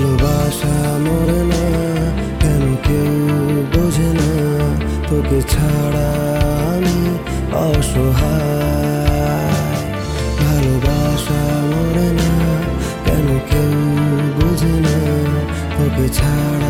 ভালোবাসা মরে না, কেন কেউ বোঝে না, তোকে ছাড়া আমি অসহায়। ভালোবাসা মরে না, কেন কেউ বোঝে না, তোকে ছাড়া